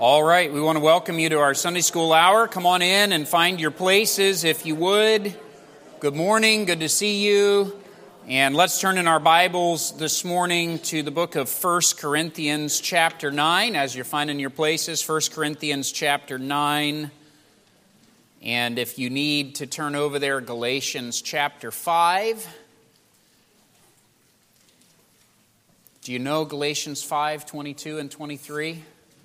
All right, we want to welcome you to our Sunday School Hour. Come on in and find your places if you would. Good morning, good to see you. And let's turn in our Bibles this morning to the book of 1 Corinthians chapter 9. As you're finding your places, 1 Corinthians chapter 9. And if you need to turn over there, Galatians chapter 5. Do you know Galatians 5, 22 and 23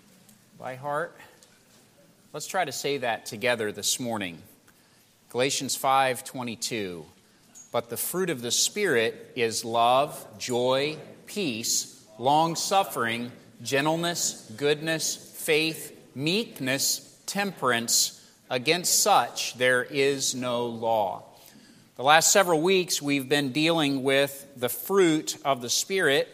by heart? Let's try to say that together this morning. Galatians 5, 22. But the fruit of the Spirit is love, joy, peace, long-suffering, gentleness, goodness, faith, meekness, temperance. Against such there is no law. The last several weeks we've been dealing with the fruit of the Spirit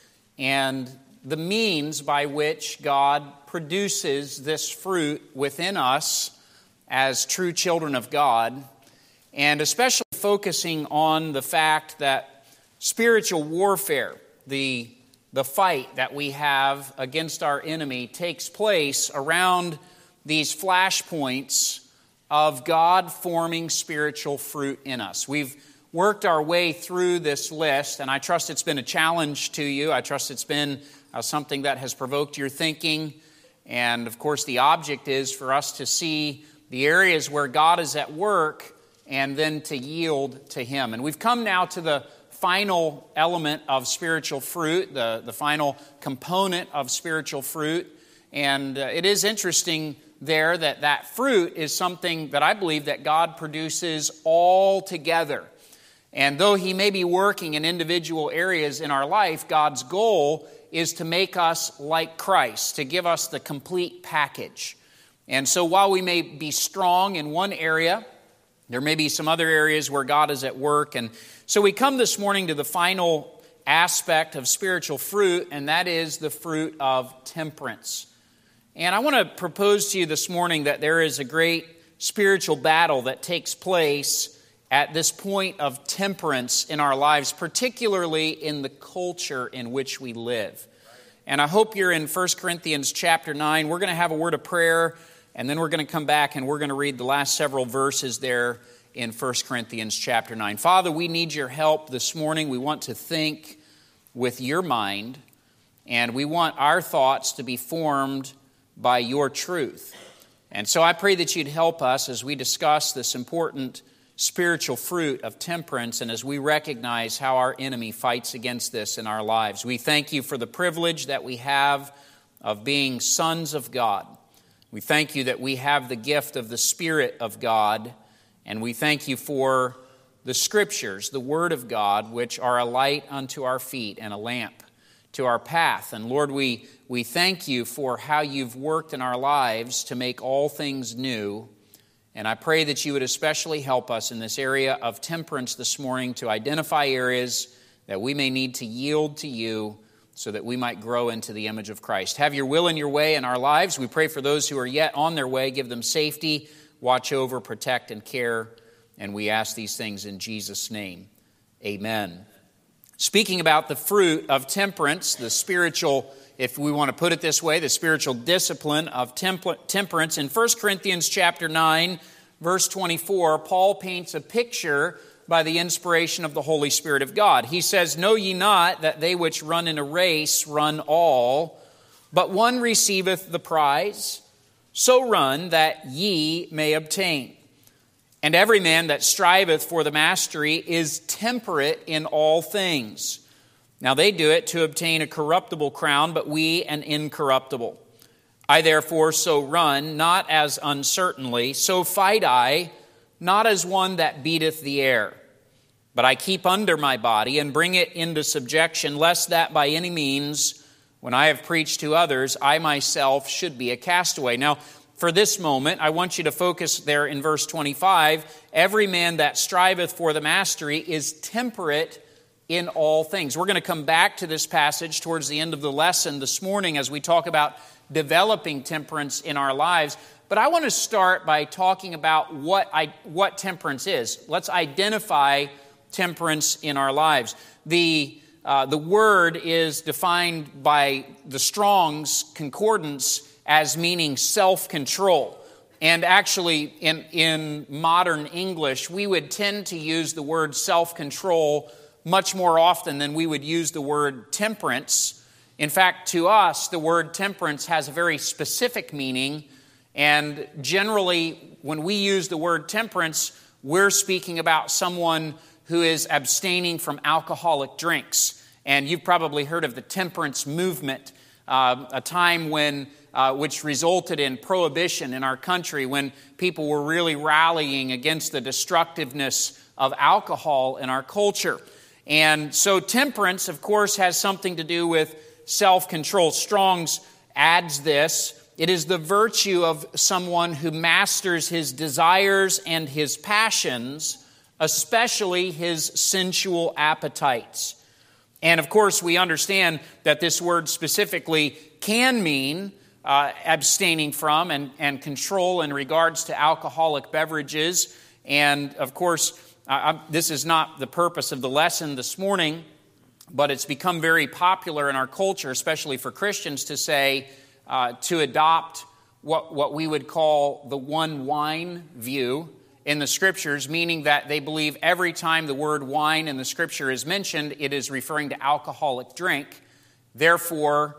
and the means by which God produces this fruit within us as true children of God, and especially focusing on the fact that spiritual warfare, the fight that we have against our enemy, takes place around these flashpoints of God forming spiritual fruit in us. We've worked our way through this list, and I trust it's been a challenge to you. I trust it's been something that has provoked your thinking. And of course, the object is for us to see the areas where God is at work and then to yield to Him. And we've come now to the final element of spiritual fruit, the final component of spiritual fruit. And it is interesting there that fruit is something that I believe that God produces all together. And though He may be working in individual areas in our life, God's goal is to make us like Christ, to give us the complete package. And so while we may be strong in one area, there may be some other areas where God is at work. And so we come this morning to the final aspect of spiritual fruit, and that is the fruit of temperance. And I want to propose to you this morning that there is a great spiritual battle that takes place at this point of temperance in our lives, particularly in the culture in which we live. And I hope you're in 1 Corinthians chapter 9. We're going to have a word of prayer, and then we're going to come back and we're going to read the last several verses there in 1 Corinthians chapter 9. Father, we need your help this morning. We want to think with your mind, and we want our thoughts to be formed by your truth. And so I pray that you'd help us as we discuss this important spiritual fruit of temperance, and as we recognize how our enemy fights against this in our lives. We thank you for the privilege that we have of being sons of God. We thank you that we have the gift of the Spirit of God, and we thank you for the Scriptures, the Word of God, which are a light unto our feet and a lamp to our path. And Lord, we thank you for how you've worked in our lives to make all things new. And I pray that you would especially help us in this area of temperance this morning to identify areas that we may need to yield to you so that we might grow into the image of Christ. Have your will and your way in our lives. We pray for those who are yet on their way. Give them safety, watch over, protect, and care. And we ask these things in Jesus' name. Amen. Speaking about the fruit of temperance, the spiritual, if we want to put it this way, the spiritual discipline of temperance. In 1 Corinthians chapter 9, verse 24, Paul paints a picture by the inspiration of the Holy Spirit of God. He says, "Know ye not that they which run in a race run all, but one receiveth the prize? So run that ye may obtain. And every man that striveth for the mastery is temperate in all things. Now they do it to obtain a corruptible crown, but we an incorruptible. I therefore so run, not as uncertainly, so fight I, not as one that beateth the air. But I keep under my body and bring it into subjection, lest that by any means, when I have preached to others, I myself should be a castaway." Now, for this moment, I want you to focus there in verse 25. Every man that striveth for the mastery is temperate in all things. We're going to come back to this passage towards the end of the lesson this morning as we talk about developing temperance in our lives. But I want to start by talking about what temperance is. Let's identify temperance in our lives. The word is defined by the Strong's Concordance as meaning self-control. And actually, in modern English, we would tend to use the word self-control much more often than we would use the word temperance. In fact, to us, the word temperance has a very specific meaning, and generally, when we use the word temperance, we're speaking about someone who is abstaining from alcoholic drinks. And you've probably heard of the temperance movement, a time when which resulted in prohibition in our country, when people were really rallying against the destructiveness of alcohol in our culture. And so temperance, of course, has something to do with self-control. Strong's adds this: it is the virtue of someone who masters his desires and his passions, especially his sensual appetites. And of course, we understand that this word specifically can mean abstaining from and control in regards to alcoholic beverages. And of course, this is not the purpose of the lesson this morning, but it's become very popular in our culture, especially for Christians, to say, to adopt what we would call the one wine view in the Scriptures, meaning that they believe every time the word wine in the Scripture is mentioned, it is referring to alcoholic drink. Therefore,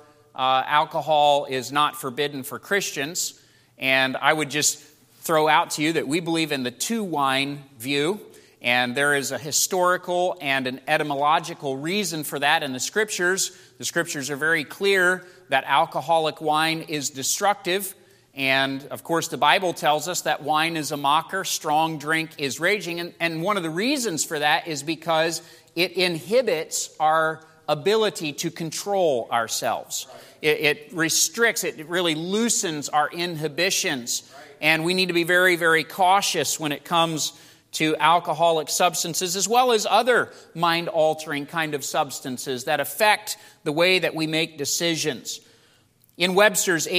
alcohol is not forbidden for Christians. And I would just throw out to you that we believe in the two wine view, and there is a historical and an etymological reason for that in the Scriptures. The Scriptures are very clear that alcoholic wine is destructive. And, of course, the Bible tells us that wine is a mocker, strong drink is raging. And one of the reasons for that is because it inhibits our ability to control ourselves. It restricts, it really loosens our inhibitions. And we need to be very, very cautious when it comes to alcoholic substances, as well as other mind-altering kind of substances that affect the way that we make decisions. In Webster's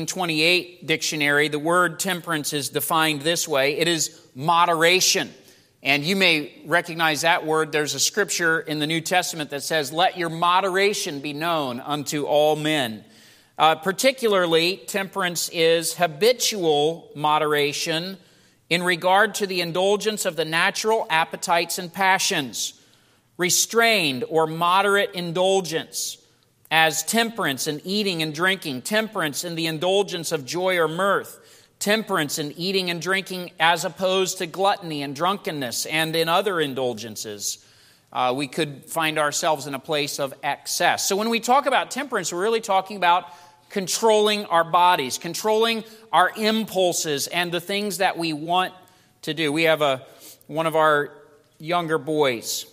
1828 dictionary, the word temperance is defined this way: it is moderation. And you may recognize that word. There's a scripture in the New Testament that says, "Let your moderation be known unto all men." Particularly, temperance is habitual moderation in regard to the indulgence of the natural appetites and passions. Restrained or moderate indulgence, as temperance in eating and drinking, temperance in the indulgence of joy or mirth, temperance in eating and drinking as opposed to gluttony and drunkenness, and in other indulgences. We could find ourselves in a place of excess. So when we talk about temperance, we're really talking about controlling our bodies, controlling our impulses and the things that we want to do. We have one of our younger boys,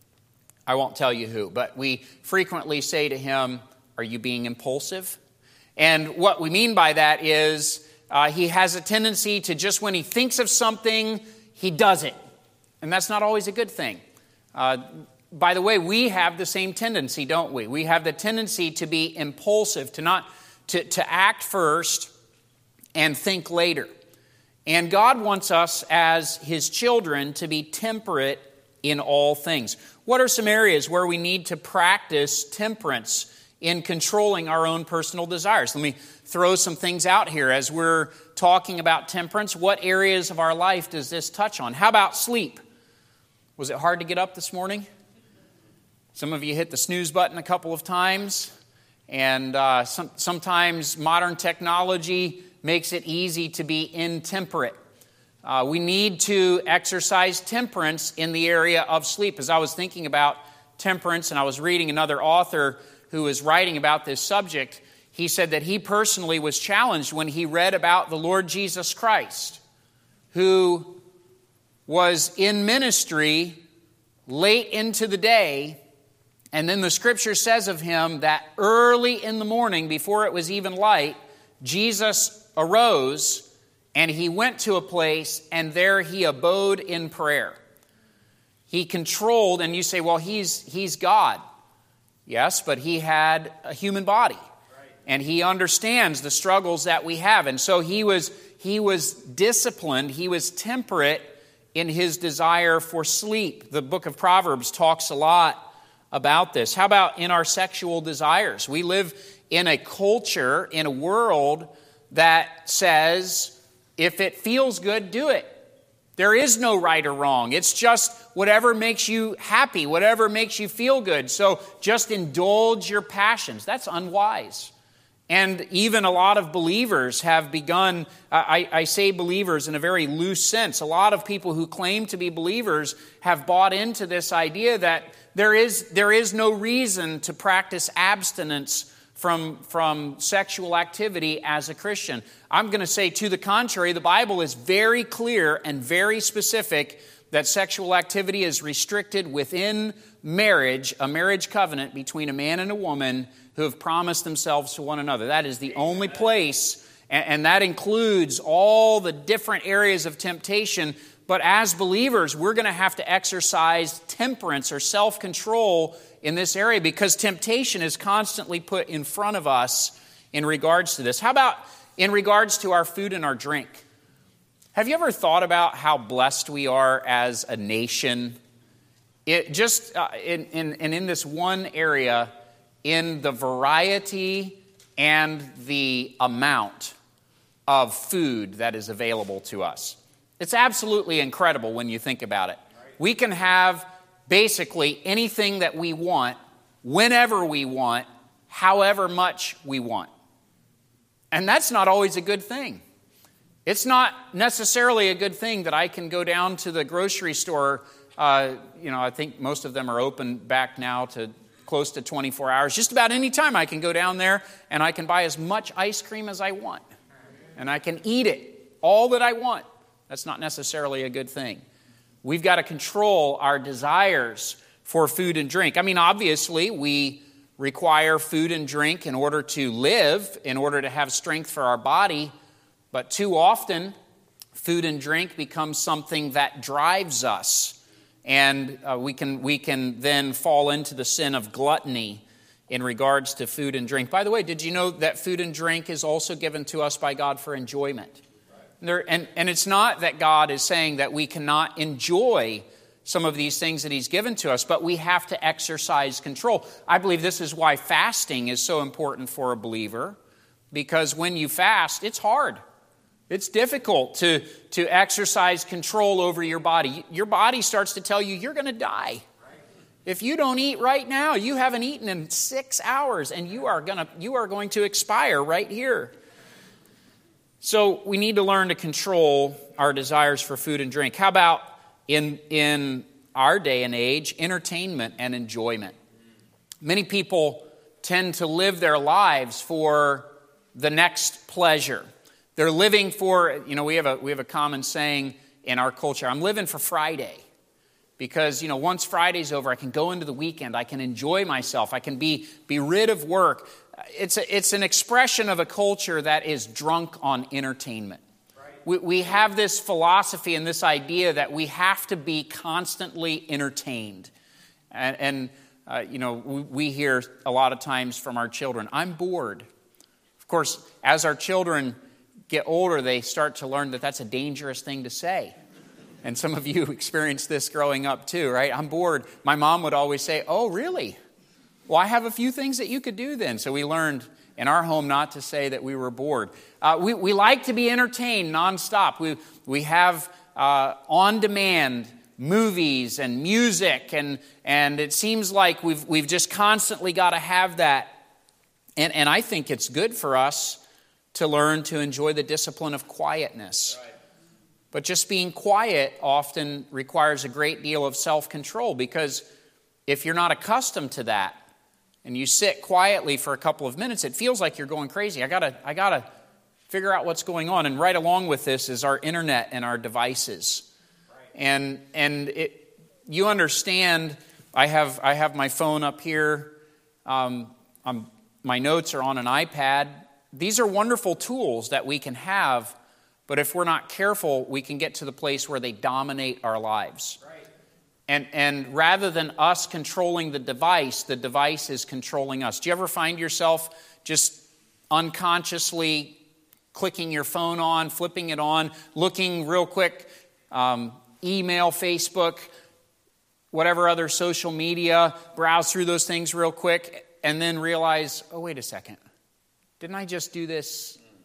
I won't tell you who, but we frequently say to him, "Are you being impulsive?" And what we mean by that is he has a tendency to just when he thinks of something, he does it. And that's not always a good thing. By the way, we have the same tendency, don't we? We have the tendency to be impulsive, to act first and think later. And God wants us as His children to be temperate in all things. What are some areas where we need to practice temperance in controlling our own personal desires? Let me throw some things out here as we're talking about temperance. What areas of our life does this touch on? How about sleep? Was it hard to get up this morning? Some of you hit the snooze button a couple of times, and sometimes modern technology makes it easy to be intemperate. We need to exercise temperance in the area of sleep. As I was thinking about temperance, and I was reading another author who was writing about this subject, he said that he personally was challenged when he read about the Lord Jesus Christ, who was in ministry late into the day, and then the Scripture says of him that early in the morning, before it was even light, Jesus arose and he went to a place, and there he abode in prayer. He controlled, and you say, well, he's God. Yes, but he had a human body. And he understands the struggles that we have. And so he was disciplined, he was temperate in his desire for sleep. The book of Proverbs talks a lot about this. How about in our sexual desires? We live in a culture, in a world that says, if it feels good, do it. There is no right or wrong. It's just whatever makes you happy, whatever makes you feel good. So just indulge your passions. That's unwise. And even a lot of believers have begun, I say believers in a very loose sense, a lot of people who claim to be believers have bought into this idea that there is no reason to practice abstinence from sexual activity as a Christian. I'm going to say to the contrary, the Bible is very clear and very specific that sexual activity is restricted within marriage, a marriage covenant between a man and a woman who have promised themselves to one another. That is the only place, and that includes all the different areas of temptation. But as believers, we're going to have to exercise temperance or self-control in this area because temptation is constantly put in front of us in regards to this. How about in regards to our food and our drink? Have you ever thought about how blessed we are as a nation? In this one area, in the variety and the amount of food that is available to us. It's absolutely incredible when you think about it. We can have basically anything that we want, whenever we want, however much we want. And that's not always a good thing. It's not necessarily a good thing that I can go down to the grocery store. I think most of them are open back now to close to 24 hours. Just about any time I can go down there and I can buy as much ice cream as I want. And I can eat it, all that I want. That's not necessarily a good thing. We've got to control our desires for food and drink. I mean, obviously, we require food and drink in order to live, in order to have strength for our body. But too often, food and drink becomes something that drives us. And we can then fall into the sin of gluttony in regards to food and drink. By the way, did you know that food and drink is also given to us by God for enjoyment? And it's not that God is saying that we cannot enjoy some of these things that He's given to us, but we have to exercise control. I believe this is why fasting is so important for a believer, because when you fast, it's hard. It's difficult to exercise control over your body. Your body starts to tell you you're going to die. If you don't eat right now, you haven't eaten in 6 hours, and you are going to expire right here. So we need to learn to control our desires for food and drink. How about in our day and age, entertainment and enjoyment? Many people tend to live their lives for the next pleasure. They're living for, we have a common saying in our culture, I'm living for Friday. Because, once Friday's over, I can go into the weekend. I can enjoy myself. I can be rid of work. It's an expression of a culture that is drunk on entertainment. Right. We have this philosophy and this idea that we have to be constantly entertained. And we hear a lot of times from our children, I'm bored. Of course, as our children get older, they start to learn that that's a dangerous thing to say. And some of you experienced this growing up too, right? I'm bored. My mom would always say, oh, really? Well, I have a few things that you could do then. So we learned in our home not to say that we were bored. We like to be entertained nonstop. We have on-demand movies and music, and it seems like we've just constantly got to have that. And I think it's good for us to learn to enjoy the discipline of quietness. Right. But just being quiet often requires a great deal of self-control, because if you're not accustomed to that and you sit quietly for a couple of minutes, it feels like you're going crazy. I gotta figure out what's going on. And right along with this is our internet and our devices. Right. And you understand, I have my phone up here. My notes are on an iPad. These are wonderful tools that we can have. But if we're not careful, we can get to the place where they dominate our lives. Right. And rather than us controlling the device is controlling us. Do you ever find yourself just unconsciously clicking your phone on, flipping it on, looking real quick, email, Facebook, whatever other social media, browse through those things real quick, and then realize, oh, wait a second. Didn't I just do this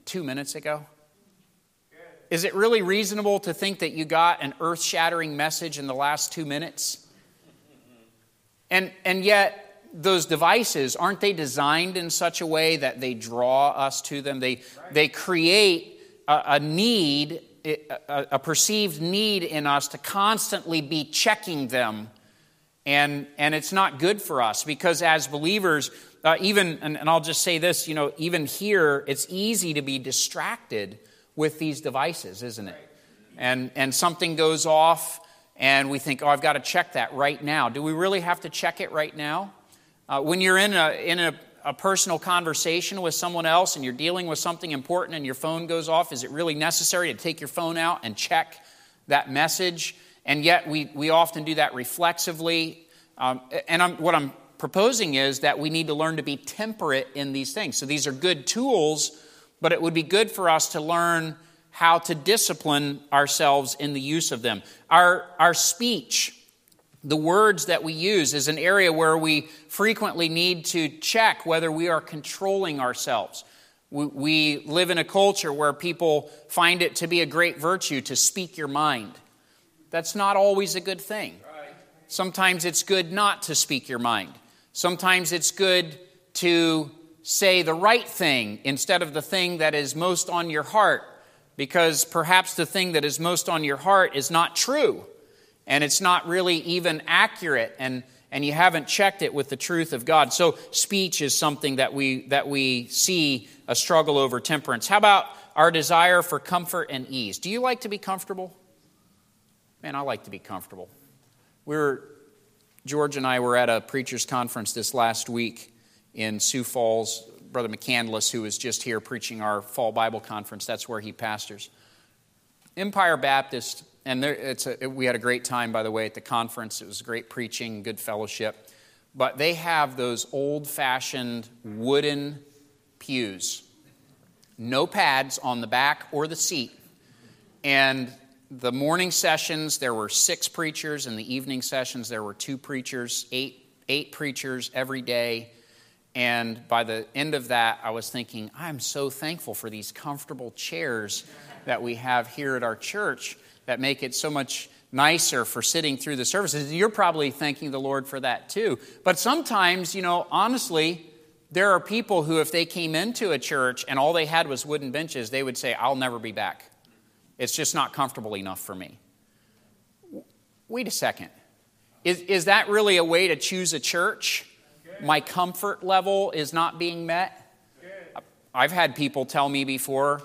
2 minutes ago? Is it really reasonable to think that you got an earth-shattering message in the last 2 minutes? And yet, those devices, aren't they designed in such a way that they draw us to them? They create a need, a perceived need in us to constantly be checking them. And it's not good for us, because as believers, and I'll just say this, even here, it's easy to be distracted with these devices, isn't it? And something goes off, and we think, I've got to check that right now. Do we really have to check it right now? When you're in a personal conversation with someone else and you're dealing with something important and your phone goes off, is it really necessary to take your phone out and check that message? And yet we often do that reflexively. What I'm proposing is that we need to learn to be temperate in these things. So these are good tools, but it would be good for us to learn how to discipline ourselves in the use of them. Our speech, the words that we use, is an area where we frequently need to check whether we are controlling ourselves. We live in a culture where people find it to be a great virtue to speak your mind. That's not always a good thing. Sometimes it's good not to speak your mind. Sometimes it's good to say the right thing instead of the thing that is most on your heart, because perhaps the thing that is most on your heart is not true, and it's not really even accurate, and you haven't checked it with the truth of God. So speech is something that we see a struggle over temperance. How about our desire for comfort and ease? Do you like to be comfortable? Man, I like to be comfortable. George and I were at a preacher's conference this last week in Sioux Falls. Brother McCandless, who was just here preaching our fall Bible conference, that's where he pastors. Empire Baptist, and we had a great time, by the way, at the conference. It was great preaching, good fellowship. But they have those old-fashioned wooden pews. No pads on the back or the seat. And the morning sessions, there were 6 preachers. In the evening sessions, there were 2 preachers, 8 preachers every day. And by the end of that, I was thinking, I'm so thankful for these comfortable chairs that we have here at our church that make it so much nicer for sitting through the services. You're probably thanking the Lord for that too. But sometimes, honestly, there are people who, if they came into a church and all they had was wooden benches, they would say, I'll never be back. It's just not comfortable enough for me. Wait a second. Is that really a way to choose a church? My comfort level is not being met? I've had people tell me before,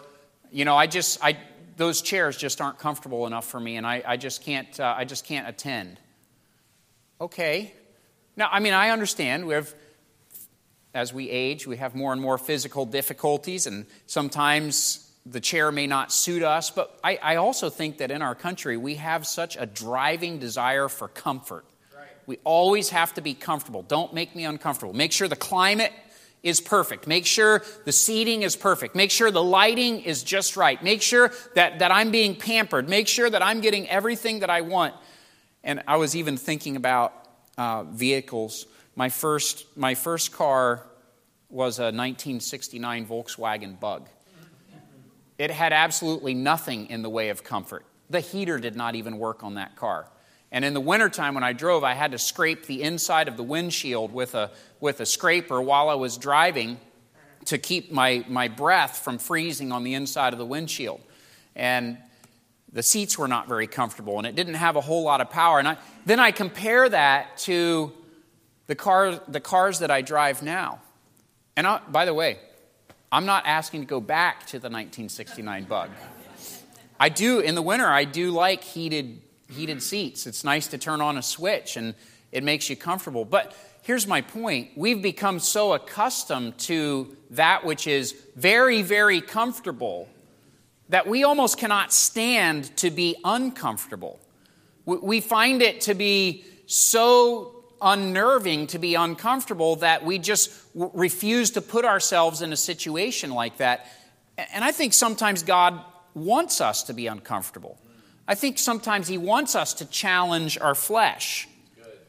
those chairs just aren't comfortable enough for me, and I just can't attend. Okay. Now, I understand as we age, we have more and more physical difficulties, and sometimes the chair may not suit us, but I also think that in our country, we have such a driving desire for comfort. Right. We always have to be comfortable. Don't make me uncomfortable. Make sure the climate is perfect. Make sure the seating is perfect. Make sure the lighting is just right. Make sure that I'm being pampered. Make sure that I'm getting everything that I want. And I was even thinking about vehicles. My first car was a 1969 Volkswagen Bug. It had absolutely nothing in the way of comfort. The heater did not even work on that car. And in the wintertime when I drove, I had to scrape the inside of the windshield with a scraper while I was driving to keep my breath from freezing on the inside of the windshield. And the seats were not very comfortable, and it didn't have a whole lot of power. And then I compare that to the cars that I drive now. And by the way, I'm not asking to go back to the 1969 Bug. In the winter, I do like heated seats. It's nice to turn on a switch, and it makes you comfortable. But here's my point. We've become so accustomed to that which is very, very comfortable that we almost cannot stand to be uncomfortable. We find it to be so unnerving to be uncomfortable that we just refuse to put ourselves in a situation like that. And I think sometimes God wants us to be uncomfortable. I think sometimes He wants us to challenge our flesh.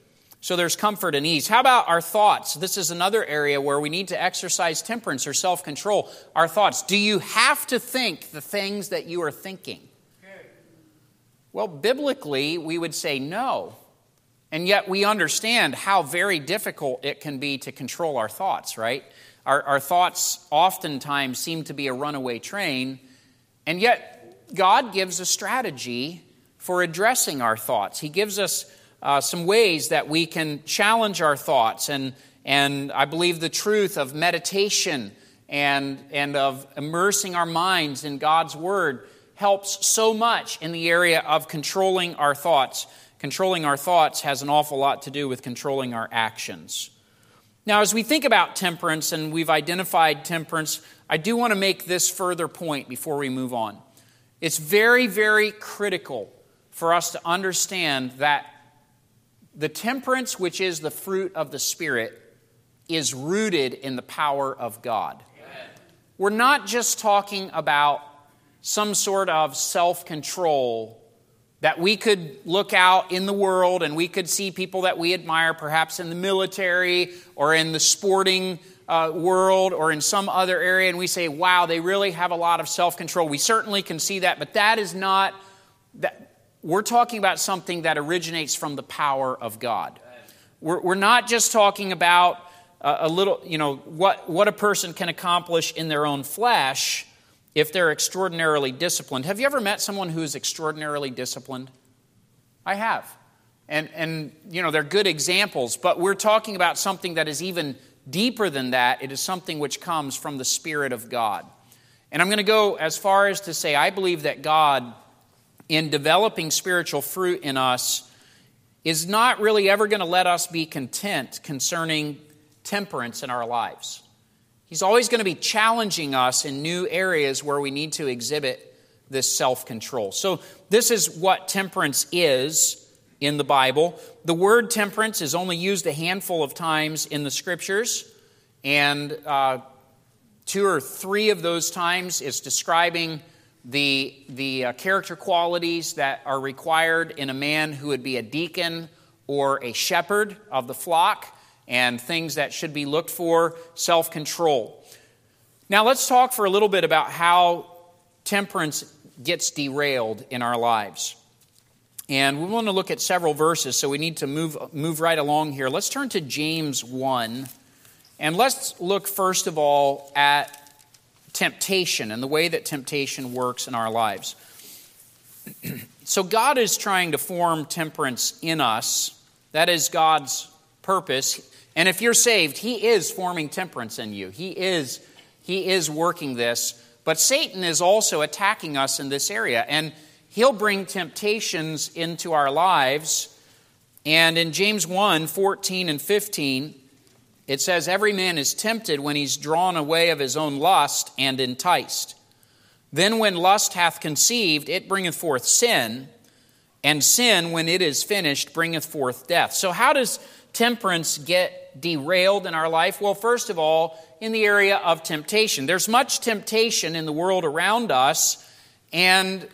So there's comfort and ease. How about our thoughts? This is another area where we need to exercise temperance or self-control. Our thoughts. Do you have to think the things that you are thinking? Well, biblically, we would say no. And yet we understand how very difficult it can be to control our thoughts, right? Our thoughts oftentimes seem to be a runaway train, and yet God gives a strategy for addressing our thoughts. He gives us some ways that we can challenge our thoughts, and I believe the truth of meditation and of immersing our minds in God's Word helps so much in the area of controlling our thoughts. Controlling our thoughts has an awful lot to do with controlling our actions. Now, as we think about temperance, and we've identified temperance, I do want to make this further point before we move on. It's very, very critical for us to understand that the temperance, which is the fruit of the Spirit, is rooted in the power of God. Amen. We're not just talking about some sort of self-control that we could look out in the world and we could see people that we admire, perhaps in the military or in the sporting world or in some other area, and we say, wow, they really have a lot of self-control. We certainly can see that, but that is not... We're talking about something that originates from the power of God. We're not just talking about a little, what a person can accomplish in their own flesh if they're extraordinarily disciplined. Have you ever met someone who is extraordinarily disciplined? I have. And they're good examples, but we're talking about something that is even deeper than that. It is something which comes from the Spirit of God. And I'm going to go as far as to say, I believe that God, in developing spiritual fruit in us, is not really ever going to let us be content concerning temperance in our lives. He's always going to be challenging us in new areas where we need to exhibit this self-control. So this is what temperance is in the Bible. The word temperance is only used a handful of times in the Scriptures, and 2 or 3 of those times is describing the character qualities that are required in a man who would be a deacon or a shepherd of the flock, and things that should be looked for, self-control. Now let's talk for a little bit about how temperance gets derailed in our lives. And we want to look at several verses, so we need to move right along here. Let's turn to James 1, and let's look first of all at temptation and the way that temptation works in our lives. So God is trying to form temperance in us. That is God's purpose. And if you're saved, He is forming temperance in you. He is working this. But Satan is also attacking us in this area. And he'll bring temptations into our lives. And in James 1, 14 and 15, it says, every man is tempted when he's drawn away of his own lust and enticed. Then when lust hath conceived, it bringeth forth sin, and sin, when it is finished, bringeth forth death. So how does temperance get derailed in our life? Well, first of all, in the area of temptation. There's much temptation in the world around us, and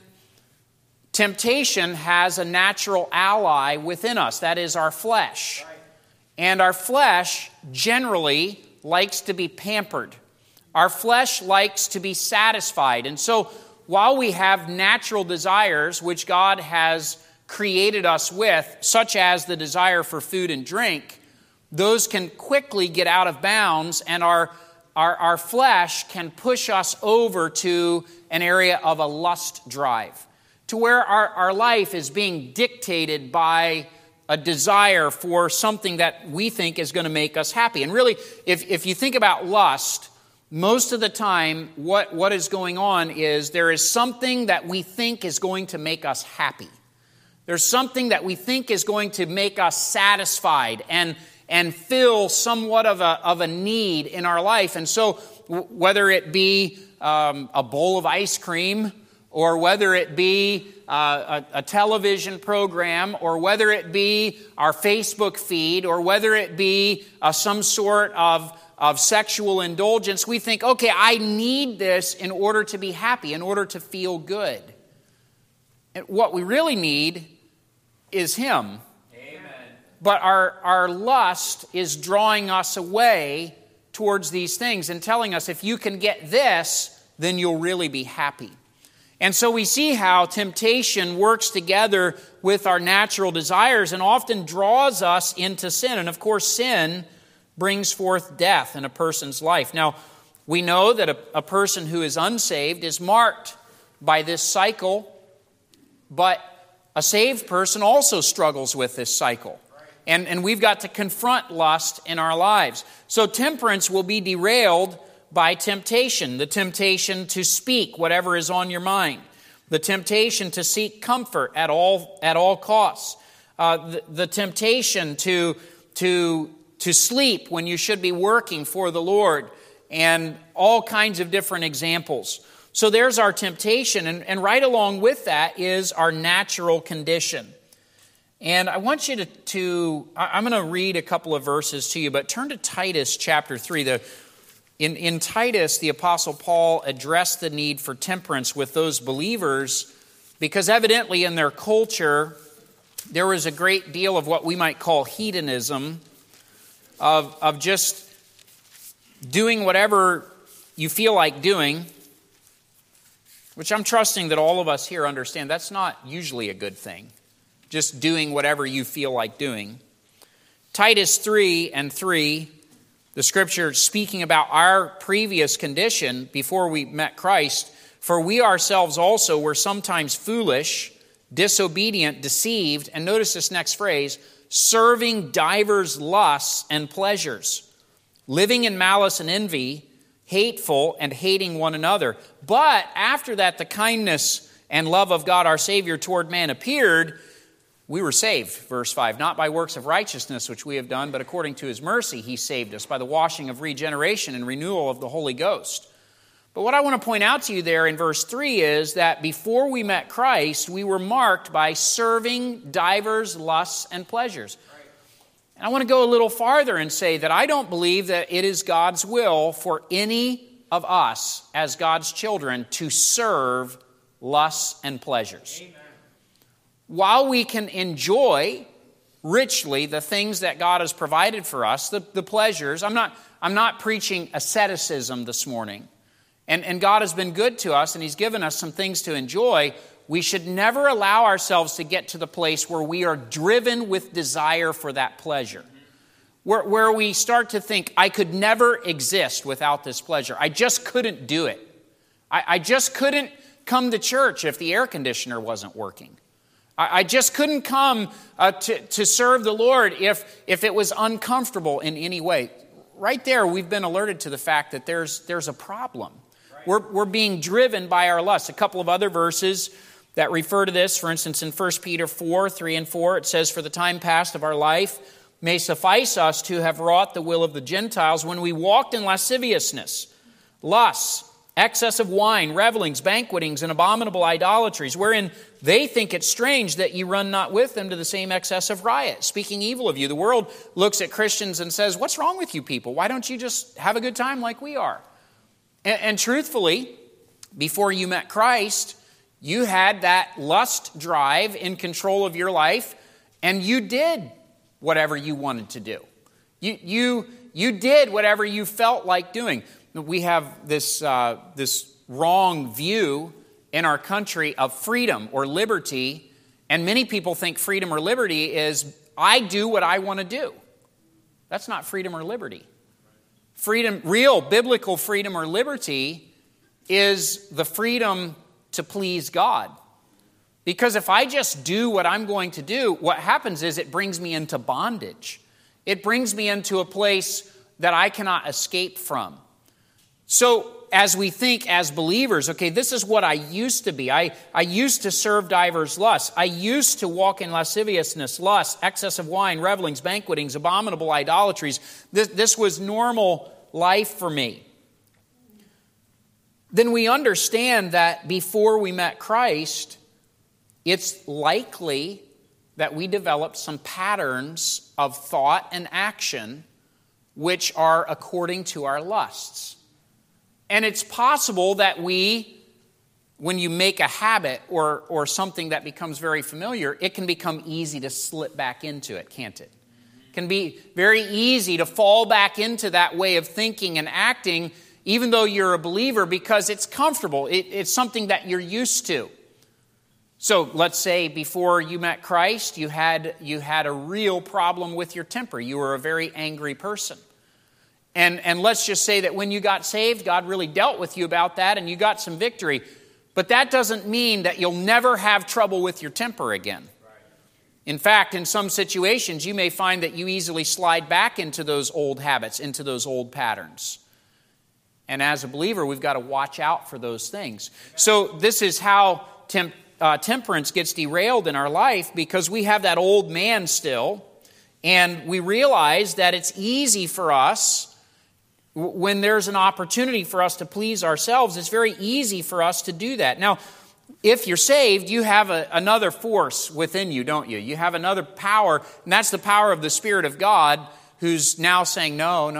temptation has a natural ally within us. That is our flesh. And our flesh generally likes to be pampered. Our flesh likes to be satisfied. And so while we have natural desires, which God has created us with, such as the desire for food and drink, those can quickly get out of bounds, and our flesh can push us over to an area of a lust drive, to where our life is being dictated by a desire for something that we think is going to make us happy. And really, if you think about lust, most of the time what is going on is there is something that we think is going to make us happy. There's something that we think is going to make us satisfied and fill somewhat of a need in our life. And so whether it be a bowl of ice cream, or whether it be a television program, or whether it be our Facebook feed, or whether it be some sort of sexual indulgence, we think, okay, I need this in order to be happy, in order to feel good. And what we really need is Him. Amen. but our lust is drawing us away towards these things and telling us if you can get this, then you'll really be happy. And so we see how temptation works together with our natural desires and often draws us into sin. And of course, sin brings forth death in a person's life. Now, we know that a person who is unsaved is marked by this cycle, but a saved person also struggles with this cycle. And we've got to confront lust in our lives. So temperance will be derailed by temptation. The temptation to speak whatever is on your mind. The temptation to seek comfort at all costs. The temptation to sleep when you should be working for the Lord. And all kinds of different examples. So there's our temptation. And right along with that is our natural condition. And I want you I'm going to read a couple of verses to you, but turn to Titus chapter 3. In Titus, the Apostle Paul addressed the need for temperance with those believers because evidently in their culture, there was a great deal of what we might call hedonism, of just doing whatever you feel like doing, which I'm trusting that all of us here understand that's not usually a good thing. Just doing whatever you feel like doing. Titus 3:3, the scripture speaking about our previous condition before we met Christ, for we ourselves also were sometimes foolish, disobedient, deceived, and notice this next phrase, serving divers lusts and pleasures, living in malice and envy, hateful and hating one another. But after that, the kindness and love of God our Savior toward man appeared, we were saved, verse 5, not by works of righteousness which we have done, but according to His mercy He saved us by the washing of regeneration and renewal of the Holy Ghost. But what I want to point out to you there in verse 3 is that before we met Christ, we were marked by serving divers lusts and pleasures. And I want to go a little farther and say that I don't believe that it is God's will for any of us as God's children to serve lusts and pleasures. Amen. While we can enjoy richly the things that God has provided for us, the pleasures, I'm not preaching asceticism this morning. And God has been good to us and He's given us some things to enjoy. We should never allow ourselves to get to the place where we are driven with desire for that pleasure. Where we start to think, I could never exist without this pleasure. I just couldn't do it. I just couldn't come to church if the air conditioner wasn't working. I just couldn't come to serve the Lord if it was uncomfortable in any way. Right there, we've been alerted to the fact that there's a problem. Right. We're being driven by our lust. A couple of other verses that refer to this, for instance, in 1 Peter 4:3-4, it says, for the time past of our life may suffice us to have wrought the will of the Gentiles when we walked in lasciviousness, lusts, excess of wine, revelings, banquetings, and abominable idolatries, wherein they think it strange that ye run not with them to the same excess of riot, speaking evil of you. The world looks at Christians and says, what's wrong with you people? Why don't you just have a good time like we are? And truthfully, before you met Christ, you had that lust drive in control of your life, and you did whatever you wanted to do. You did whatever you felt like doing. We have this wrong view in our country of freedom or liberty, and many people think freedom or liberty is, I do what I want to do. That's not freedom or liberty. Freedom, real biblical freedom or liberty is the freedom to please God. Because if I just do what I'm going to do, what happens is it brings me into bondage. It brings me into a place that I cannot escape from. So as we think as believers, okay, this is what I used to be. I used to serve divers lusts. I used to walk in lasciviousness, lust, excess of wine, revelings, banquetings, abominable idolatries. This was normal life for me. Then we understand that before we met Christ, it's likely that we developed some patterns of thought and action which are according to our lusts. And it's possible that when you make a habit or something that becomes very familiar, it can become easy to slip back into it, can't it? can be very easy to fall back into that way of thinking and acting, even though you're a believer, because it's comfortable. It's something that you're used to. So let's say before you met Christ, you had a real problem with your temper. You were a very angry person. And let's just say that when you got saved, God really dealt with you about that and you got some victory. But that doesn't mean that you'll never have trouble with your temper again. In fact, in some situations, you may find that you easily slide back into those old habits, into those old patterns. And as a believer, we've got to watch out for those things. So this is how temperance gets derailed in our life, because we have that old man still, and we realize that it's easy for us, when there's an opportunity for us to please ourselves, it's very easy for us to do that. Now, if you're saved, you have another force within you, don't you? You have another power, and that's the power of the Spirit of God, who's now saying, no,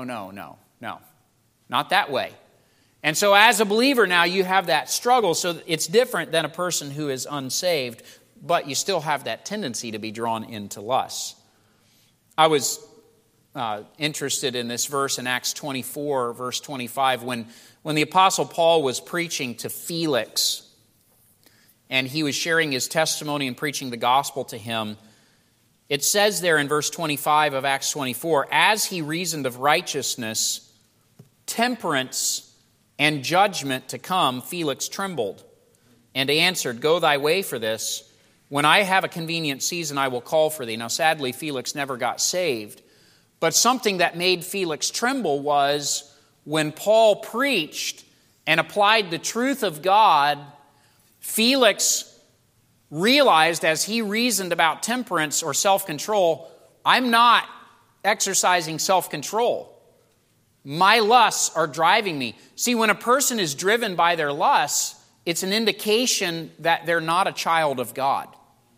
not that way. And so as a believer now, you have that struggle, so it's different than a person who is unsaved, but you still have that tendency to be drawn into lust. I was interested in this verse in Acts 24, verse 25, when the Apostle Paul was preaching to Felix, and he was sharing his testimony and preaching the gospel to him. It says there in verse 25 of Acts 24, as he reasoned of righteousness, temperance, and judgment to come, Felix trembled and answered, go thy way for this. When I have a convenient season, I will call for thee. Now, sadly, Felix never got saved. But something that made Felix tremble was when Paul preached and applied the truth of God, Felix realized as he reasoned about temperance or self-control, I'm not exercising self-control. My lusts are driving me. See, when a person is driven by their lusts, it's an indication that they're not a child of God.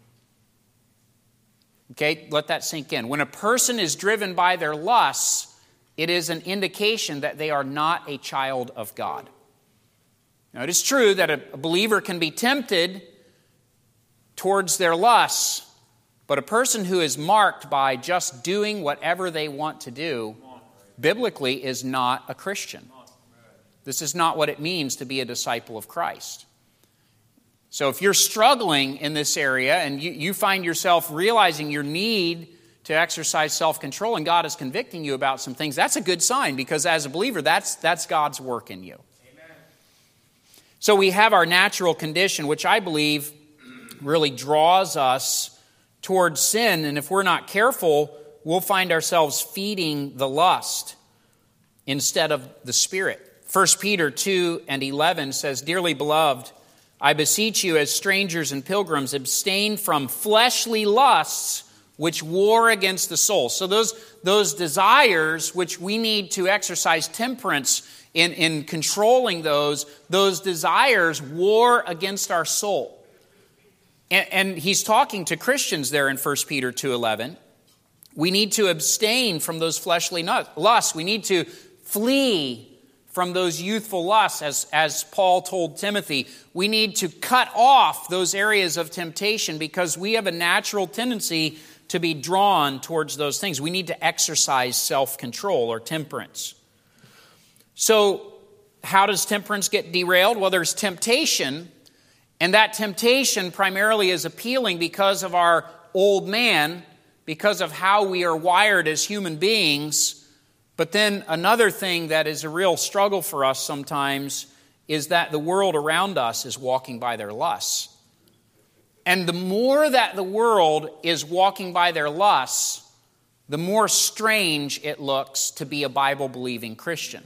Okay, let that sink in. When a person is driven by their lusts, it is an indication that they are not a child of God. Now, it is true that a believer can be tempted towards their lusts, but a person who is marked by just doing whatever they want to do, biblically, is not a Christian. This is not what it means to be a disciple of Christ. So if you're struggling in this area and you find yourself realizing your need to exercise self-control and God is convicting you about some things, that's a good sign, because as a believer, that's God's work in you. Amen. So we have our natural condition, which I believe really draws us towards sin, and if we're not careful, we'll find ourselves feeding the lust instead of the Spirit. 1 Peter 2:11 says, dearly beloved, I beseech you as strangers and pilgrims, abstain from fleshly lusts which war against the soul. So those desires which we need to exercise temperance in controlling those desires war against our soul. And he's talking to Christians there in 1 Peter 2:11. We need to abstain from those fleshly lusts. We need to flee from those youthful lusts, as Paul told Timothy. We need to cut off those areas of temptation because we have a natural tendency to be drawn towards those things. We need to exercise self-control or temperance. So how does temperance get derailed? Well, there's temptation, and that temptation primarily is appealing because of our old man, because of how we are wired as human beings. But then another thing that is a real struggle for us sometimes is that the world around us is walking by their lusts. And the more that the world is walking by their lusts, the more strange it looks to be a Bible-believing Christian.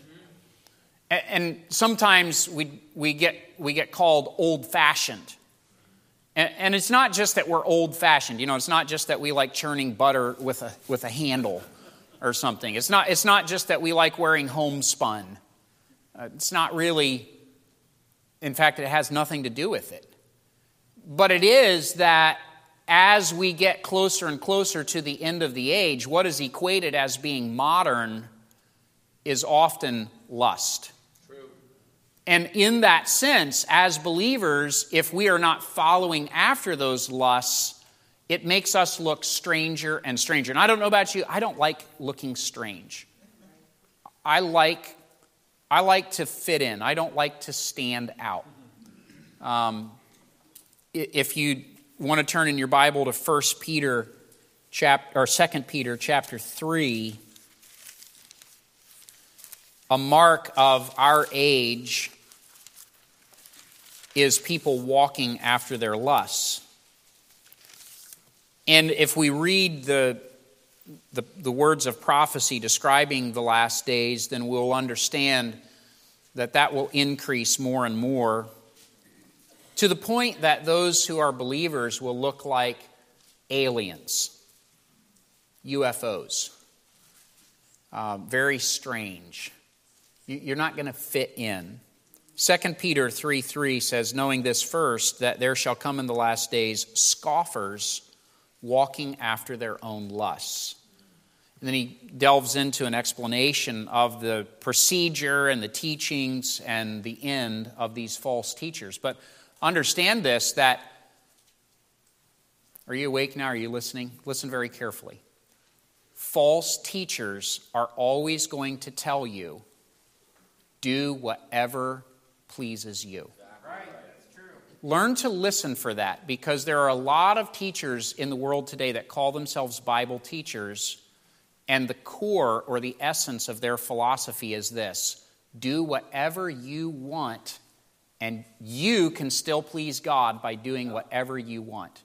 And sometimes we get called old-fashioned. And it's not just that we're old-fashioned. You know, it's not just that we like churning butter with a handle or something. It's not just that we like wearing homespun. It's not really, in fact, it has nothing to do with it. But it is that as we get closer and closer to the end of the age, what is equated as being modern is often lust. True. And in that sense, as believers, if we are not following after those lusts, it makes us look stranger and stranger. And I don't know about you, I don't like looking strange. I like to fit in. I don't like to stand out. If you want to turn in your Bible to 2 Peter chapter 3, a mark of our age is people walking after their lusts. And if we read the words of prophecy describing the last days, then we'll understand that will increase more and more, to the point that those who are believers will look like aliens, UFOs. Very strange. You're not going to fit in. 2 Peter 3:3 says, knowing this first, that there shall come in the last days scoffers walking after their own lusts. And then he delves into an explanation of the procedure and the teachings and the end of these false teachers. But understand this, that, are you awake now? Are you listening? Listen very carefully. False teachers are always going to tell you, do whatever pleases you. Right, that's true. Learn to listen for that, because there are a lot of teachers in the world today that call themselves Bible teachers, and the core or the essence of their philosophy is this: do whatever you want, and you can still please God by doing whatever you want.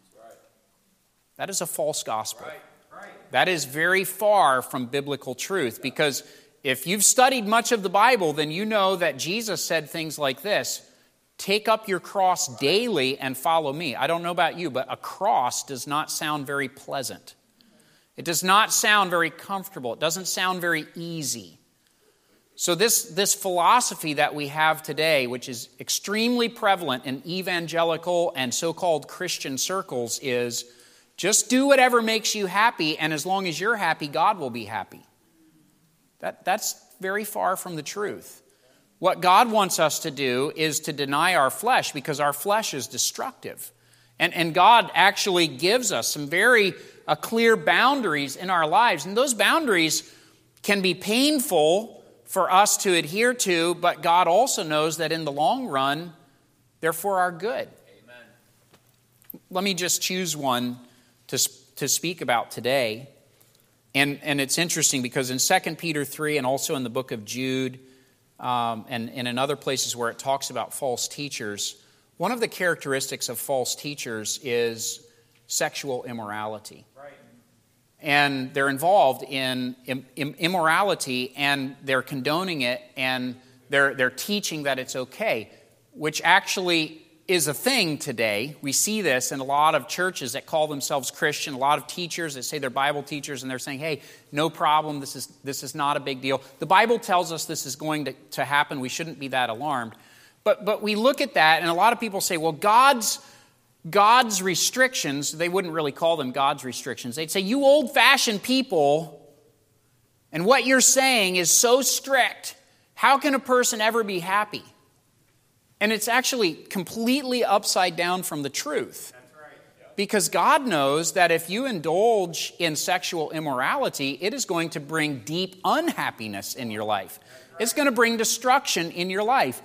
That is a false gospel. That is very far from biblical truth, because if you've studied much of the Bible, then you know that Jesus said things like this: take up your cross daily and follow me. I don't know about you, but a cross does not sound very pleasant. It does not sound very comfortable. It doesn't sound very easy. So this philosophy that we have today, which is extremely prevalent in evangelical and so-called Christian circles, is just do whatever makes you happy, and as long as you're happy, God will be happy. That's very far from the truth. What God wants us to do is to deny our flesh, because our flesh is destructive. And God actually gives us some very clear boundaries in our lives. And those boundaries can be painful for us to adhere to, but God also knows that in the long run, they're for our good. Amen. Let me just choose one to speak about today. And it's interesting because in 2 Peter 3 and also in the book of Jude and in other places where it talks about false teachers, one of the characteristics of false teachers is sexual immorality. Right. And they're involved in immorality, and they're condoning it, and they're teaching that it's okay, which actually is a thing today. We see this in a lot of churches that call themselves Christian, a lot of teachers that say they're Bible teachers, and they're saying, hey, no problem, this is not a big deal. The Bible tells us this is going to happen. We shouldn't be that alarmed. But we look at that, and a lot of people say, well, God's restrictions, they wouldn't really call them God's restrictions. They'd say, you old-fashioned people, and what you're saying is so strict, how can a person ever be happy? And it's actually completely upside down from the truth. That's right. Yep. Because God knows that if you indulge in sexual immorality, it is going to bring deep unhappiness in your life. Right. It's going to bring destruction in your life.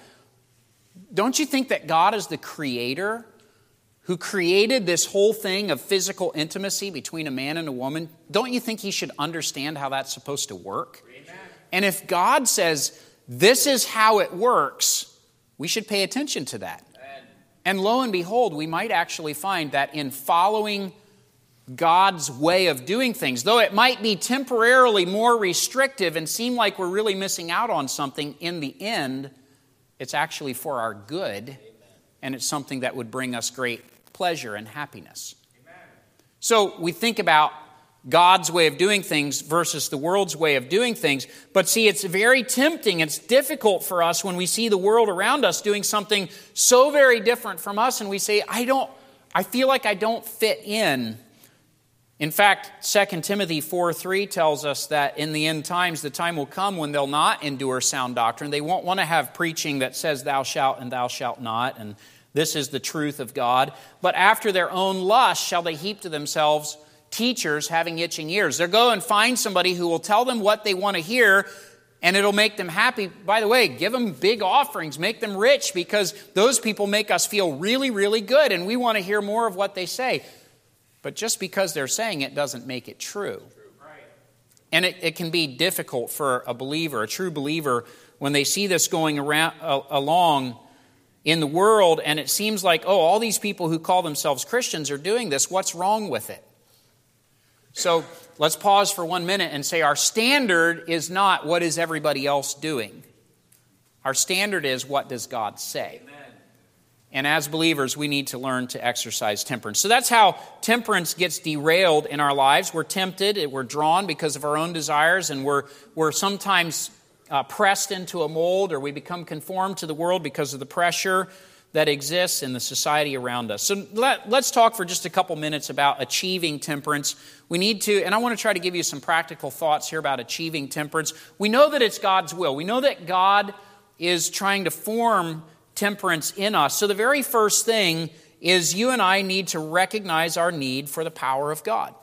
Don't you think that God is the creator who created this whole thing of physical intimacy between a man and a woman? Don't you think he should understand how that's supposed to work? Amen. And if God says, this is how it works, we should pay attention to that. Amen. And lo and behold, we might actually find that in following God's way of doing things, though it might be temporarily more restrictive and seem like we're really missing out on something, in the end, it's actually for our good. Amen. And it's something that would bring us great pleasure and happiness. Amen. So we think about God's way of doing things versus the world's way of doing things. But see, it's very tempting. It's difficult for us when we see the world around us doing something so very different from us, and we say, I feel like I don't fit in. In fact, 2 Timothy 4:3 tells us that in the end times, the time will come when they'll not endure sound doctrine. They won't want to have preaching that says thou shalt and thou shalt not, and This is the truth of God. But after their own lust shall they heap to themselves teachers having itching ears. They'll go and find somebody who will tell them what they want to hear, and it'll make them happy. By the way, give them big offerings, make them rich, because those people make us feel really, really good, and we want to hear more of what they say. But just because they're saying it doesn't make it true. And it can be difficult for a believer, a true believer, when they see this going along in the world, and it seems like, oh, all these people who call themselves Christians are doing this. What's wrong with it? So let's pause for 1 minute and say our standard is not what is everybody else doing. Our standard is what does God say. Amen. And as believers, we need to learn to exercise temperance. So that's how temperance gets derailed in our lives. We're tempted, we're drawn because of our own desires, and we're sometimes pressed into a mold, or we become conformed to the world because of the pressure that exists in the society around us. So let's talk for just a couple minutes about achieving temperance. We need to, and I want to try to give you some practical thoughts here about achieving temperance. We know that it's God's will. We know that God is trying to form temperance in us. So the very first thing is you and I need to recognize our need for the power of God.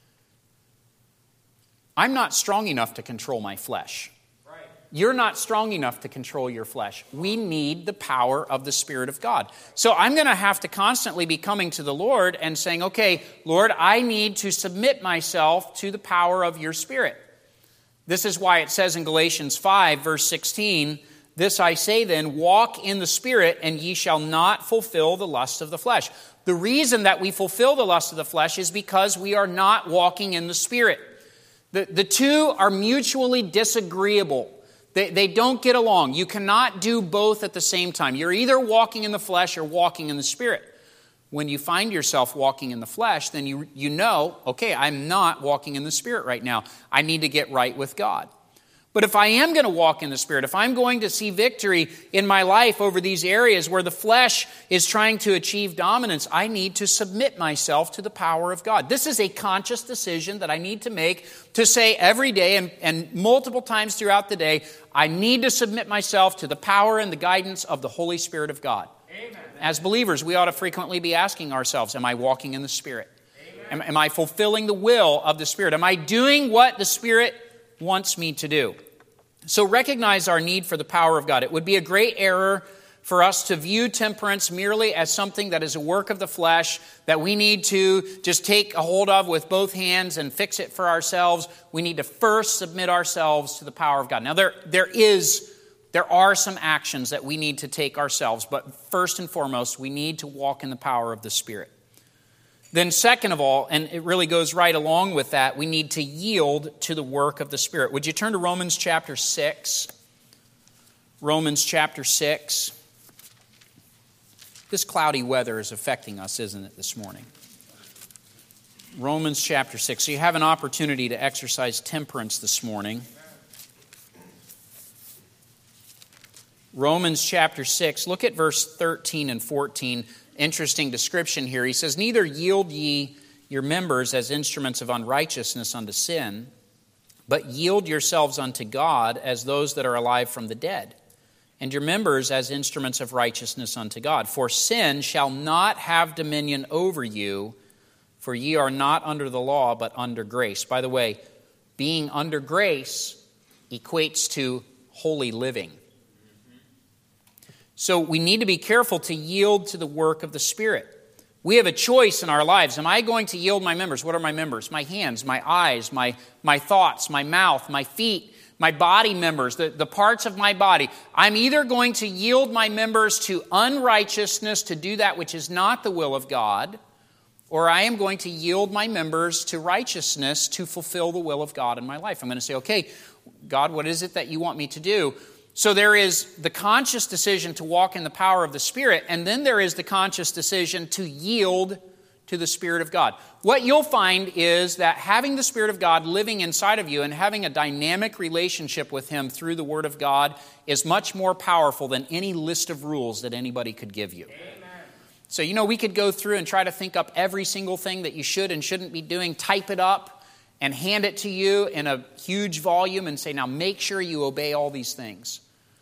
I'm not strong enough to control my flesh. You're not strong enough to control your flesh. We need the power of the Spirit of God. So I'm going to have to constantly be coming to the Lord and saying, okay, Lord, I need to submit myself to the power of your Spirit. This is why it says in Galatians 5, verse 16, this I say then, walk in the Spirit, and ye shall not fulfill the lust of the flesh. The reason that we fulfill the lust of the flesh is because we are not walking in the Spirit. The two are mutually disagreeable. They don't get along. You cannot do both at the same time. You're either walking in the flesh or walking in the Spirit. When you find yourself walking in the flesh, then you know, okay, I'm not walking in the Spirit right now. I need to get right with God. But if I am going to walk in the Spirit, if I'm going to see victory in my life over these areas where the flesh is trying to achieve dominance, I need to submit myself to the power of God. This is a conscious decision that I need to make to say every day and multiple times throughout the day, I need to submit myself to the power and the guidance of the Holy Spirit of God. Amen. As believers, we ought to frequently be asking ourselves, am I walking in the Spirit? Am I fulfilling the will of the Spirit? Am I doing what the Spirit wants me to do? So recognize our need for the power of God. It would be a great error for us to view temperance merely as something that is a work of the flesh that we need to just take a hold of with both hands and fix it for ourselves. We need to first submit ourselves to the power of God. Now there are some actions that we need to take ourselves, but first and foremost, we need to walk in the power of the Spirit. Then second of all, and it really goes right along with that, we need to yield to the work of the Spirit. Would you turn to Romans chapter 6? Romans chapter 6. This cloudy weather is affecting us, isn't it, this morning? Romans chapter 6. So you have an opportunity to exercise temperance this morning. Romans chapter 6. Look at verse 13 and 14. Interesting description here. He says, neither yield ye your members as instruments of unrighteousness unto sin, but yield yourselves unto God as those that are alive from the dead, and your members as instruments of righteousness unto God. For sin shall not have dominion over you, for ye are not under the law, but under grace. By the way, being under grace equates to holy living. So we need to be careful to yield to the work of the Spirit. We have a choice in our lives. Am I going to yield my members? What are my members? My hands, my eyes, my thoughts, my mouth, my feet, my body members, the parts of my body. I'm either going to yield my members to unrighteousness, to do that which is not the will of God, or I am going to yield my members to righteousness to fulfill the will of God in my life. I'm going to say, okay, God, what is it that you want me to do? So there is the conscious decision to walk in the power of the Spirit, and then there is the conscious decision to yield to the Spirit of God. What you'll find is that having the Spirit of God living inside of you and having a dynamic relationship with Him through the Word of God is much more powerful than any list of rules that anybody could give you. Amen. So, we could go through and try to think up every single thing that you should and shouldn't be doing, type it up, and hand it to you in a huge volume and say, now make sure you obey all these things.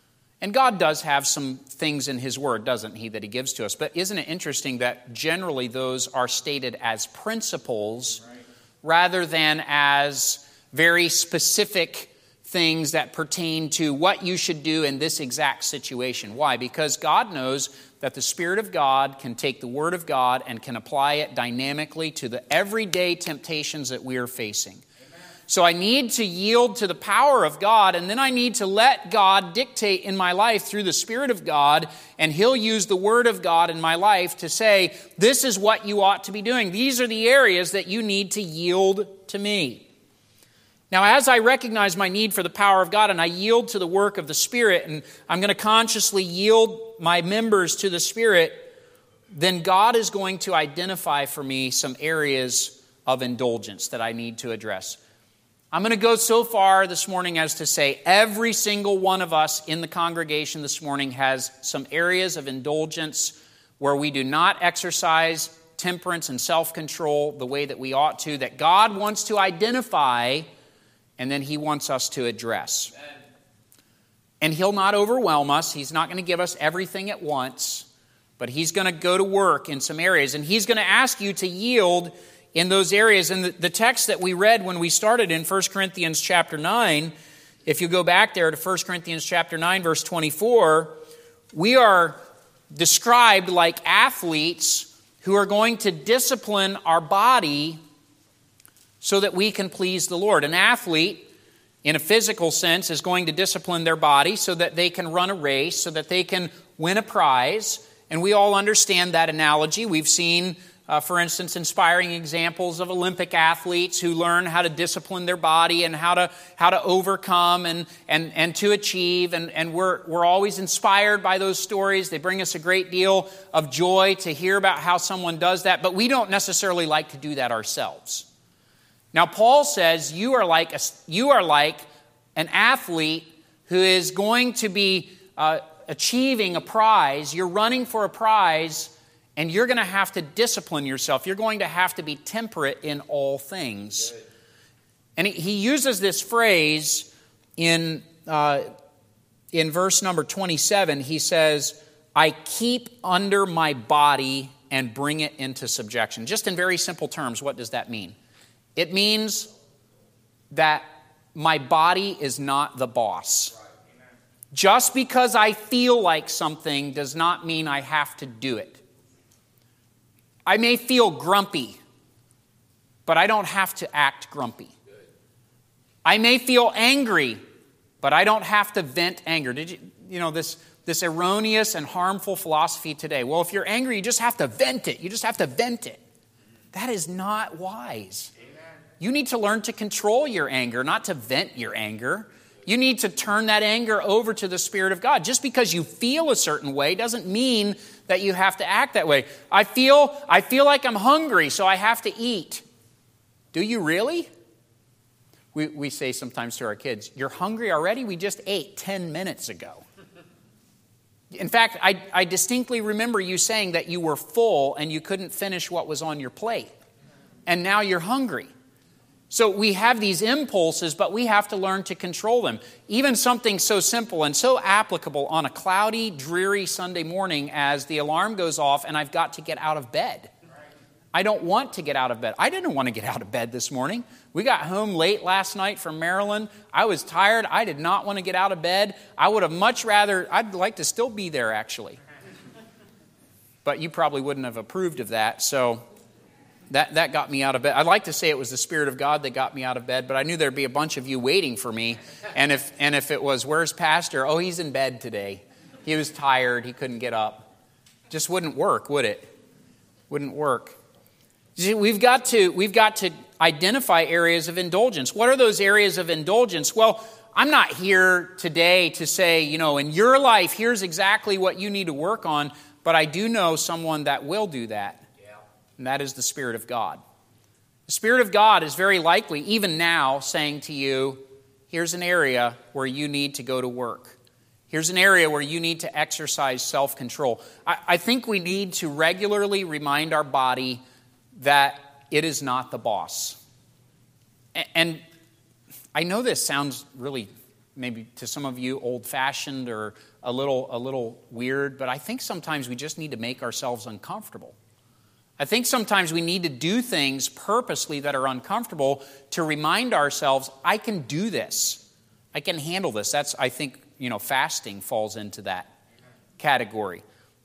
And God does have some things in His Word, doesn't He, that He gives to us. But isn't it interesting that generally those are stated as principles rather than as very specific things that pertain to what you should do in this exact situation. Why? Because God knows that the Spirit of God can take the Word of God and can apply it dynamically to the everyday temptations that we are facing. Amen. So I need to yield to the power of God, and then I need to let God dictate in my life through the Spirit of God, and He'll use the Word of God in my life to say, this is what you ought to be doing. These are the areas that you need to yield to me. Now, as I recognize my need for the power of God and I yield to the work of the Spirit, and I'm going to consciously yield my members to the Spirit, then God is going to identify for me some areas of indulgence that I need to address. I'm going to go so far this morning as to say every single one of us in the congregation this morning has some areas of indulgence where we do not exercise temperance and self-control the way that we ought to, that God wants to identify and then He wants us to address. And He'll not overwhelm us. He's not going to give us everything at once, but He's going to go to work in some areas, and He's going to ask you to yield in those areas. And the text that we read when we started in 1 Corinthians chapter 9, if you go back there to 1 Corinthians chapter 9, verse 24, we are described like athletes who are going to discipline our body so that we can please the Lord. An athlete, in a physical sense, is going to discipline their body so that they can run a race, so that they can win a prize. And we all understand that analogy. We've seen, for instance, inspiring examples of Olympic athletes who learn how to discipline their body and how to overcome and to achieve. And we're always inspired by those stories. They bring us a great deal of joy to hear about how someone does that. But we don't necessarily like to do that ourselves. Now, Paul says you are like an athlete who is going to be achieving a prize. You're running for a prize, and you're going to have to discipline yourself. You're going to have to be temperate in all things. And he uses this phrase in verse number 27. He says, I keep under my body and bring it into subjection. Just in very simple terms, what does that mean? It means that my body is not the boss. Just because I feel like something does not mean I have to do it. I may feel grumpy, but I don't have to act grumpy. I may feel angry, but I don't have to vent anger. Did you know this erroneous and harmful philosophy today? Well, if you're angry, you just have to vent it. You just have to vent it. That is not wise. You need to learn to control your anger, not to vent your anger. You need to turn that anger over to the Spirit of God. Just because you feel a certain way doesn't mean that you have to act that way. I feel like I'm hungry, so I have to eat. Do you really? We say sometimes to our kids, you're hungry already? We just ate 10 minutes ago. In fact, I distinctly remember you saying that you were full and you couldn't finish what was on your plate. And now you're hungry. So we have these impulses, but we have to learn to control them. Even something so simple and so applicable on a cloudy, dreary Sunday morning as the alarm goes off and I've got to get out of bed. I don't want to get out of bed. I didn't want to get out of bed this morning. We got home late last night from Maryland. I was tired. I did not want to get out of bed. I would have much rather, I'd like to still be there actually. But you probably wouldn't have approved of that, so That got me out of bed. I'd like to say it was the Spirit of God that got me out of bed, but I knew there'd be a bunch of you waiting for me. And if it was, where's Pastor? Oh, he's in bed today. He was tired. He couldn't get up. Just wouldn't work, would it? Wouldn't work. See, we've got to identify areas of indulgence. What are those areas of indulgence? Well, I'm not here today to say, in your life, here's exactly what you need to work on, but I do know someone that will do that. And that is the Spirit of God. The Spirit of God is very likely, even now, saying to you, here's an area where you need to go to work. Here's an area where you need to exercise self-control. I think we need to regularly remind our body that it is not the boss. And I know this sounds really maybe to some of you old-fashioned or a little weird, but I think sometimes we just need to make ourselves uncomfortable. I think sometimes we need to do things purposely that are uncomfortable to remind ourselves, I can do this. I can handle this. That's, I think, fasting falls into that category.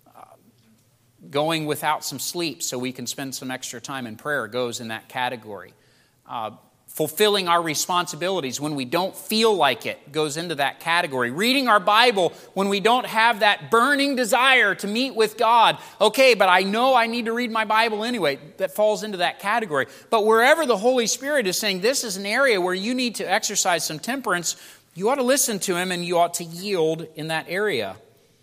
Going without some sleep so we can spend some extra time in prayer goes in that category. Fulfilling our responsibilities when we don't feel like it goes into that category. Reading our Bible when we don't have that burning desire to meet with God. Okay, but I know I need to read my Bible anyway. That falls into that category. But wherever the Holy Spirit is saying this is an area where you need to exercise some temperance, you ought to listen to Him and you ought to yield in that area.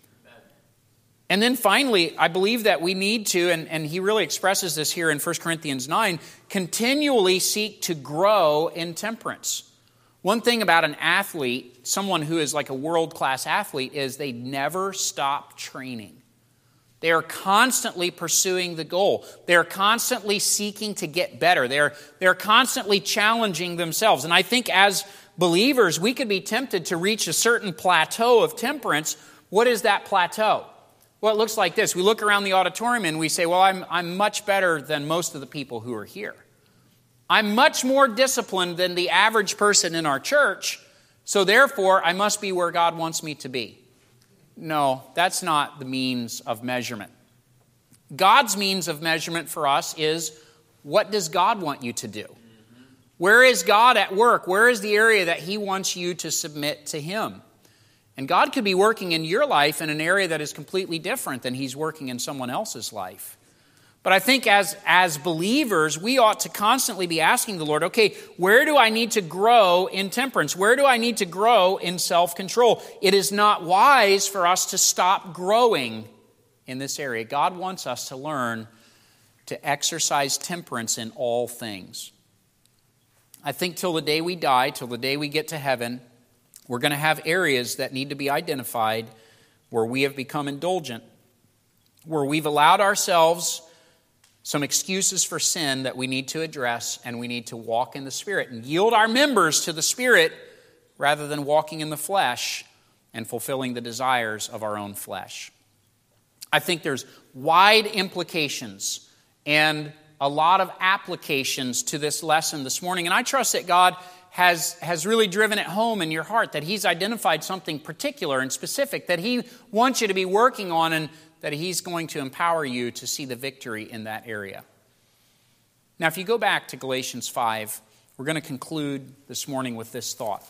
And then finally, I believe that we need to, and he really expresses this here in 1 Corinthians 9, continually seek to grow in temperance. One thing about an athlete, someone who is like a world-class athlete, is they never stop training. They are constantly pursuing the goal. They are constantly seeking to get better. They're constantly challenging themselves. And I think as believers, we could be tempted to reach a certain plateau of temperance. What is that plateau? Well, it looks like this. We look around the auditorium and we say, well, I'm much better than most of the people who are here. I'm much more disciplined than the average person in our church, so therefore I must be where God wants me to be. No, that's not the means of measurement. God's means of measurement for us is, what does God want you to do? Where is God at work? Where is the area that He wants you to submit to Him? And God could be working in your life in an area that is completely different than He's working in someone else's life. But I think as believers, we ought to constantly be asking the Lord, okay, where do I need to grow in temperance? Where do I need to grow in self-control? It is not wise for us to stop growing in this area. God wants us to learn to exercise temperance in all things. I think till the day we die, till the day we get to heaven, we're going to have areas that need to be identified where we have become indulgent, where we've allowed ourselves some excuses for sin that we need to address, and we need to walk in the Spirit and yield our members to the Spirit rather than walking in the flesh and fulfilling the desires of our own flesh. I think there's wide implications and a lot of applications to this lesson this morning, and I trust that God has really driven it home in your heart, that He's identified something particular and specific that He wants you to be working on, and that He's going to empower you to see the victory in that area. Now, if you go back to Galatians 5, we're going to conclude this morning with this thought.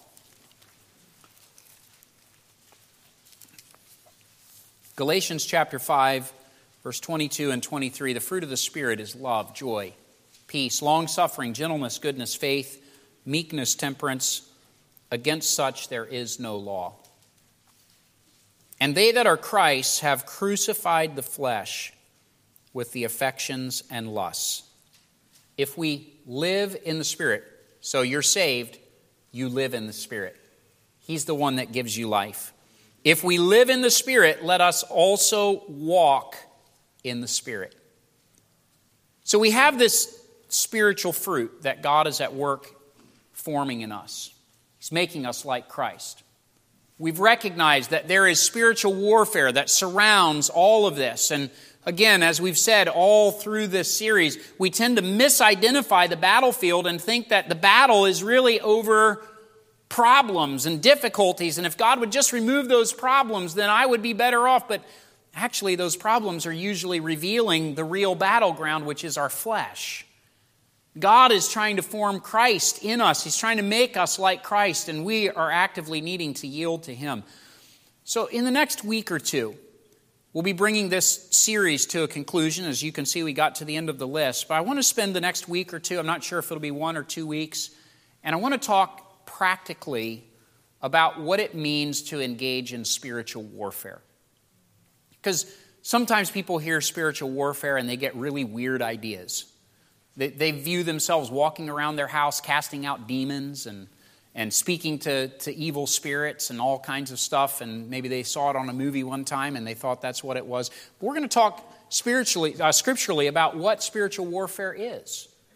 Galatians chapter 5, verse 22 and 23, the fruit of the Spirit is love, joy, peace, long-suffering, gentleness, goodness, faith, meekness, temperance. Against such there is no law. And they that are Christ's have crucified the flesh with the affections and lusts. If we live in the Spirit, so you're saved, you live in the Spirit. He's the one that gives you life. If we live in the Spirit, let us also walk in the Spirit. So we have this spiritual fruit that God is at work forming in us. He's making us like Christ. We've recognized that there is spiritual warfare that surrounds all of this. And again, as we've said all through this series, we tend to misidentify the battlefield and think that the battle is really over problems and difficulties. And if God would just remove those problems, then I would be better off. But actually, those problems are usually revealing the real battleground, which is our flesh. God is trying to form Christ in us. He's trying to make us like Christ, and we are actively needing to yield to Him. So in the next week or two, we'll be bringing this series to a conclusion. As you can see, we got to the end of the list. But I want to spend the next week or two, I'm not sure if it'll be 1 or 2 weeks, and I want to talk practically about what it means to engage in spiritual warfare. Because sometimes people hear spiritual warfare and they get really weird ideas. They view themselves walking around their house casting out demons and speaking to evil spirits and all kinds of stuff. And maybe they saw it on a movie one time and they thought that's what it was. But we're going to talk scripturally about what spiritual warfare is. Amen.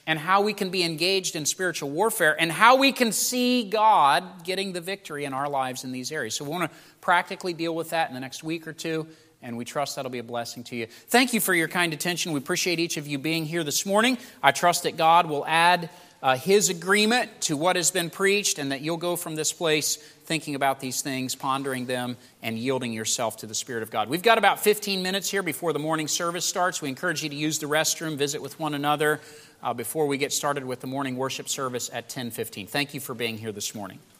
and how we can be engaged in spiritual warfare, and how we can see God getting the victory in our lives in these areas. So we want to practically deal with that in the next week or two, and we trust that'll be a blessing to you. Thank you for your kind attention. We appreciate each of you being here this morning. I trust that God will add His agreement to what has been preached, and that you'll go from this place thinking about these things, pondering them, and yielding yourself to the Spirit of God. We've got about 15 minutes here before the morning service starts. We encourage you to use the restroom, visit with one another before we get started with the morning worship service at 10:15. Thank you for being here this morning.